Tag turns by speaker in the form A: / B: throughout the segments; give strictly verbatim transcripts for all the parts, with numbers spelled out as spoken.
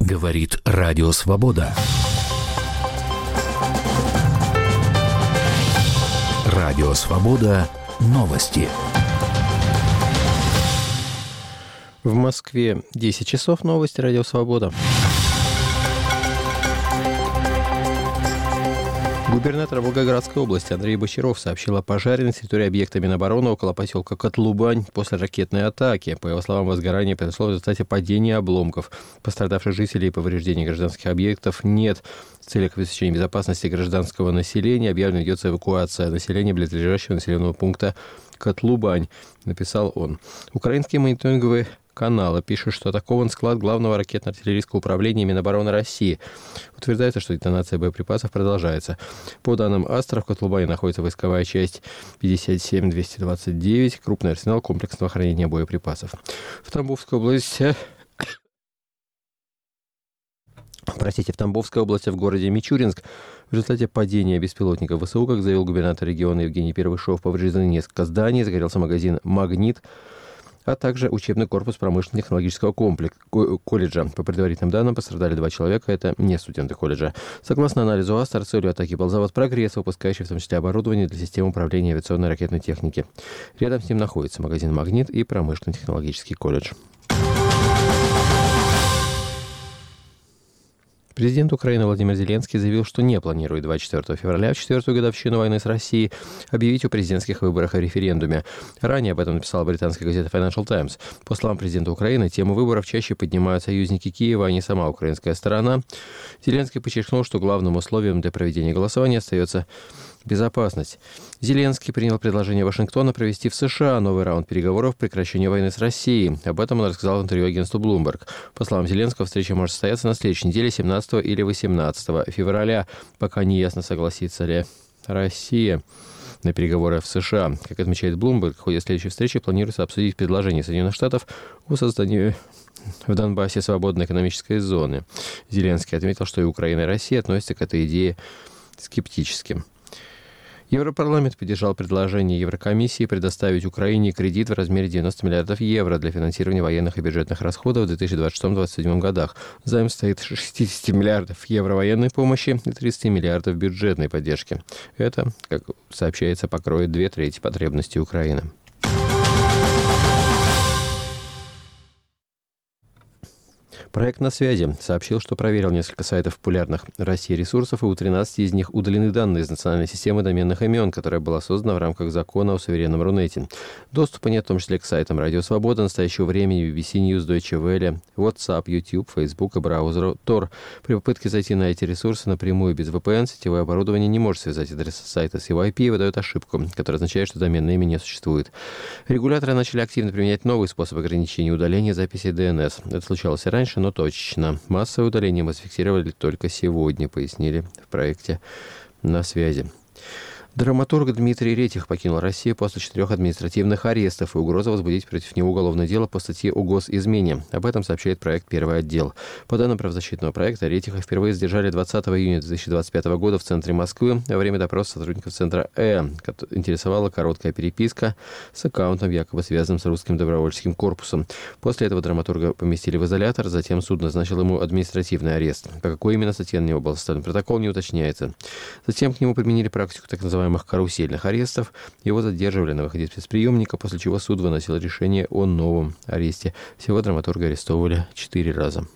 A: Говорит Радио Свобода. Радио Свобода. Новости.
B: В Москве десять часов. Новости. Радио Свобода. Губернатор Волгоградской области Андрей Бочаров сообщил о пожаре на территории объекта Минобороны около поселка Котлубань после ракетной атаки. По его словам, возгорание произошло в результате падения обломков. Пострадавших жителей и повреждений гражданских объектов нет. В целях обеспечения безопасности гражданского населения объявлена ведется эвакуация населения близлежащего населенного пункта Котлубань, написал он. Украинские мониторинговые канала пишут, что атакован склад главного ракетно-артиллерийского управления Минобороны России. Утверждается, что детонация боеприпасов продолжается. По данным Астра, в Котлубане находится войсковая часть пятьдесят семь двести двадцать девять, крупный арсенал комплексного хранения боеприпасов. В Тамбовской области... Простите, в Тамбовской области, в городе Мичуринск, в результате падения беспилотника ВСУ, как заявил губернатор региона Евгений Первышов, повреждены несколько зданий, загорелся магазин «Магнит», а также учебный корпус промышленно-технологического комплекса колледжа. По предварительным данным, пострадали два человека, это не студенты колледжа. Согласно анализу Астер, целью атаки был завод «Прогресс», выпускающий в том числе оборудование для систем управления авиационной и ракетной техники. Рядом с ним находится магазин «Магнит» и промышленно-технологический колледж. Президент Украины Владимир Зеленский заявил, что не планирует двадцать четвёртого февраля, в четвертую годовщину войны с Россией, объявить о президентских выборах и референдуме. Ранее об этом написала британская газета Financial Times. По словам президента Украины, тему выборов чаще поднимают союзники Киева, а не сама украинская сторона. Зеленский подчеркнул, что главным условием для проведения голосования остается безопасность. Зеленский принял предложение Вашингтона провести в США новый раунд переговоров по прекращению войны с Россией. Об этом он рассказал в интервью агентству Bloomberg. По словам Зеленского, встреча может состояться на следующей неделе, семнадцатого или восемнадцатого февраля. Пока не ясно, согласится ли Россия на переговоры в США. Как отмечает Bloomberg, в ходе следующей встречи планируется обсудить предложение Соединенных Штатов о создании в Донбассе свободной экономической зоны. Зеленский отметил, что и Украина, и Россия относятся к этой идее скептически. Европарламент поддержал предложение Еврокомиссии предоставить Украине кредит в размере девяносто миллиардов евро для финансирования военных и бюджетных расходов в две тысячи двадцать шестом — две тысячи двадцать седьмом годах. Займ состоит из шестьдесят миллиардов евро военной помощи и тридцать миллиардов бюджетной поддержки. Это, как сообщается, покроет две трети потребностей Украины. Проект «На связи» сообщил, что проверил несколько сайтов популярных в России ресурсов, и у тринадцати из них удалены данные из национальной системы доменных имен, которая была создана в рамках закона о суверенном Рунете. Доступа нет в том числе к сайтам Радио Свобода, Настоящего времени, би би си News, Deutsche Welle, WhatsApp, YouTube, Facebook и браузеру Tor. При попытке зайти на эти ресурсы напрямую без ви пи эн сетевое оборудование не может связать адрес сайта с его ай пи и выдает ошибку, которая означает, что доменное имя не существует. Регуляторы начали активно применять новый способ ограничения удаления записей ди эн эс. Это случалось и раньше, но точечно. Массовое удаление мы зафиксировали только сегодня, пояснили в проекте «На связи». Драматург Дмитрий Ретих покинул Россию после четырех административных арестов и угроза возбудить против него уголовное дело по статье о госизмене. Об этом сообщает проект «Первый отдел». По данным правозащитного проекта, Ретиха впервые задержали двадцатого июня две тысячи двадцать пятого года в центре Москвы во время допроса сотрудников центра Э. Интересовала короткая переписка с аккаунтом, якобы связанным с русским добровольческим корпусом. После этого драматурга поместили в изолятор, затем суд назначил ему административный арест. По какой именно статье на него был составлен протокол, не уточняется. Затем к нему применили практику так называемых карусельных арестов. Его задерживали на выходе из спецприемника, после чего суд выносил решение о новом аресте. Всего драматурга арестовывали четыре раза.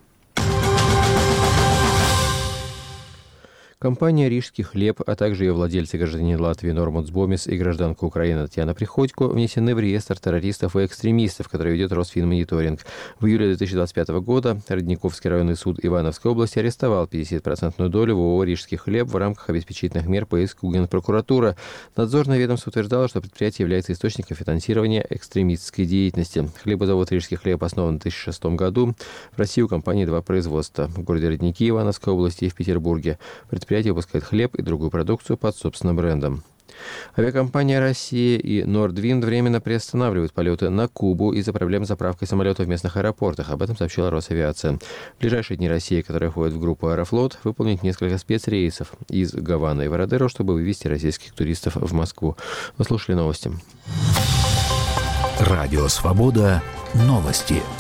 B: Компания «Рижский хлеб», а также ее владельцы, гражданин Латвии Нормундс Бомис и гражданка Украины Татьяна Приходько, внесены в реестр террористов и экстремистов, который ведет Росфинмониторинг. В июле две тысячи двадцать пятого года Родниковский районный суд Ивановской области арестовал пятидесятипроцентную долю в ООО «Рижский хлеб» в рамках обеспечительных мер по иску Генпрокуратуры. Надзорное ведомство утверждало, что предприятие является источником финансирования экстремистской деятельности. Хлебозавод «Рижский хлеб» основан в две тысячи шестом году. В России у компании два производства – в городе Родники Ивановской области и в Петербурге. Предприятие выпускает хлеб и другую продукцию под собственным брендом. Авиакомпания «Россия» и «Нордвинд» временно приостанавливают полеты на Кубу из-за проблем с заправкой самолетов в местных аэропортах. Об этом сообщила Росавиация. В ближайшие дни Россия, которая входит в группу «Аэрофлот», выполнит несколько спецрейсов из Гаваны и Вородеро, чтобы вывести российских туристов в Москву. Вы слушали новости.
A: Радио «Свобода». Новости.